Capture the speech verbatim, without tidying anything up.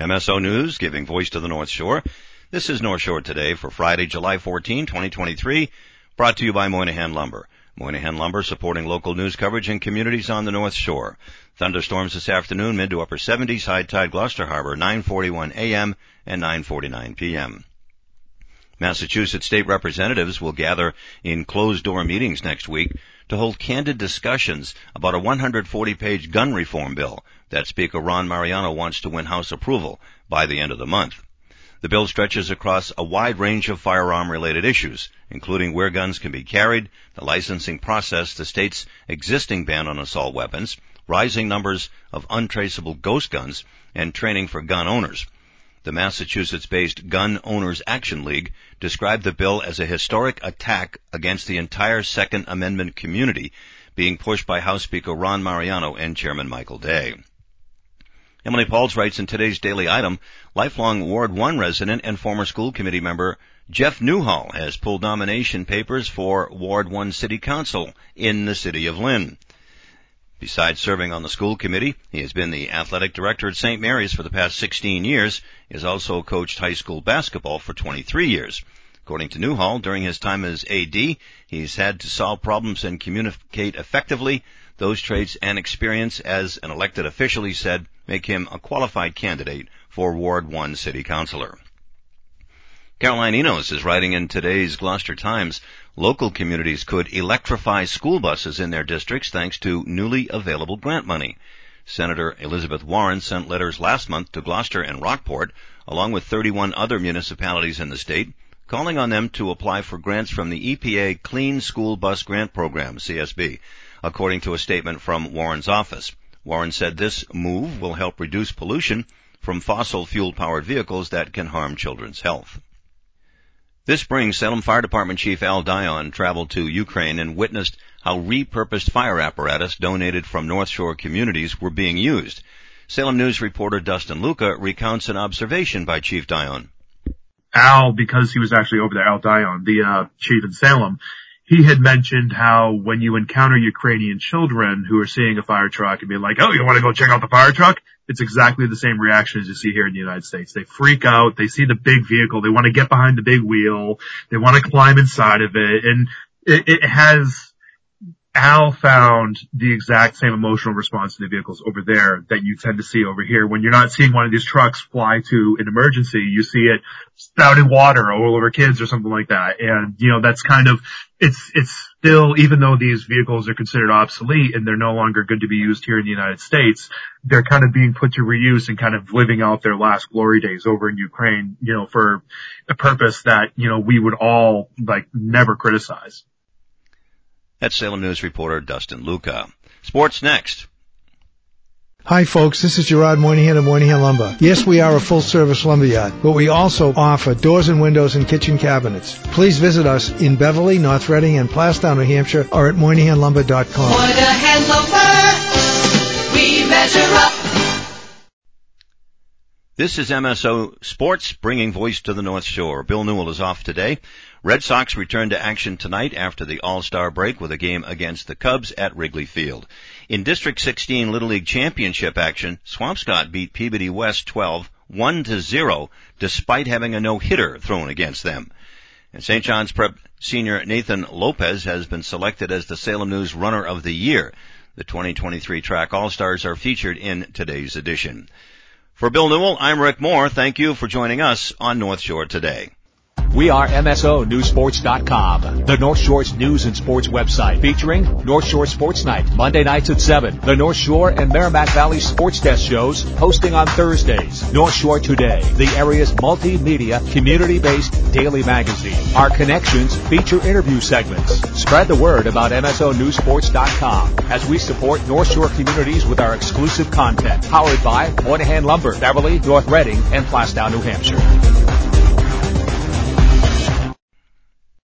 M S O News, giving voice to the North Shore. This is North Shore Today for Friday, July fourteenth, twenty twenty-three, brought to you by Moynihan Lumber. Moynihan Lumber supporting local news coverage in communities on the North Shore. Thunderstorms this afternoon, mid to upper seventies, high tide Gloucester Harbor, nine forty-one a m and nine forty-nine p m Massachusetts state representatives will gather in closed-door meetings next week to hold candid discussions about a one hundred forty page gun reform bill that Speaker Ron Mariano wants to win House approval by the end of the month. The bill stretches across a wide range of firearm-related issues, including where guns can be carried, the licensing process, the state's existing ban on assault weapons, rising numbers of untraceable ghost guns, and training for gun owners. The Massachusetts-based Gun Owners Action League described the bill as a historic attack against the entire Second Amendment community being pushed by House Speaker Ron Mariano and Chairman Michael Day. Emily Pauls writes in today's daily item, lifelong Ward one resident and former school committee member Jeff Newhall has pulled nomination papers for Ward one City Council in the city of Lynn. Besides serving on the school committee, he has been the athletic director at Saint Mary's for the past sixteen years. He has also coached high school basketball for twenty-three years. According to Newhall, during his time as A D, he's had to solve problems and communicate effectively. Those traits and experience as an elected official, he said, make him a qualified candidate for Ward one City Councilor. Caroline Enos is writing in today's Gloucester Times, local communities could electrify school buses in their districts thanks to newly available grant money. Senator Elizabeth Warren sent letters last month to Gloucester and Rockport, along with thirty-one other municipalities in the state, calling on them to apply for grants from the E P A Clean School Bus Grant Program, C S B, according to a statement from Warren's office. Warren said this move will help reduce pollution from fossil fuel-powered vehicles that can harm children's health. This spring, Salem Fire Department Chief Al Dion traveled to Ukraine and witnessed how repurposed fire apparatus donated from North Shore communities were being used. Salem News reporter Dustin Luca recounts an observation by Chief Dion. Al, because he was actually over there, Al Dion, the uh, chief in Salem, he had mentioned how when you encounter Ukrainian children who are seeing a fire truck and being like, oh, you want to go check out the fire truck? It's exactly the same reaction as you see here in the United States. They freak out. They see the big vehicle. They want to get behind the big wheel. They want to climb inside of it. And it, it has, Al found the exact same emotional response to the vehicles over there that you tend to see over here. When you're not seeing one of these trucks fly to an emergency, you see it spouting water all over kids or something like that. And, you know, that's kind of, it's, it's still, even though these vehicles are considered obsolete and they're no longer good to be used here in the United States, they're kind of being put to reuse and kind of living out their last glory days over in Ukraine, you know, for a purpose that, you know, we would all, like, never criticize. That's Salem News reporter Dustin Luca. Sports next. Hi folks, this is Gerard Moynihan of Moynihan Lumber. Yes, we are a full-service lumberyard, but we also offer doors and windows and kitchen cabinets. Please visit us in Beverly, North Reading, and Plastown, New Hampshire, or at Moynihan Lumber dot com. Moynihan Lumber, we measure up. This is M S O Sports, bringing voice to the North Shore. Bill Newell is off today. Red Sox return to action tonight after the All-Star break with a game against the Cubs at Wrigley Field. In District sixteen Little League Championship action, Swampscott beat Peabody West twelve, one to zero, despite having a no-hitter thrown against them. And Saint John's Prep senior Nathan Lopez has been selected as the Salem News Runner of the Year. The twenty twenty-three Track All-Stars are featured in today's edition. For Bill Newell, I'm Rick Moore. Thank you for joining us on North Shore Today. We are M S O News Sports dot com, the North Shore's news and sports website, featuring North Shore Sports Night, Monday nights at seven. The North Shore and Merrimack Valley Sports Desk shows, hosting on Thursdays. North Shore Today, the area's multimedia, community-based daily magazine. Our connections feature interview segments. Spread the word about M S O News Sports dot com as we support North Shore communities with our exclusive content. Powered by Moynihan Lumber, Beverly, North Reading, and Plastown, New Hampshire.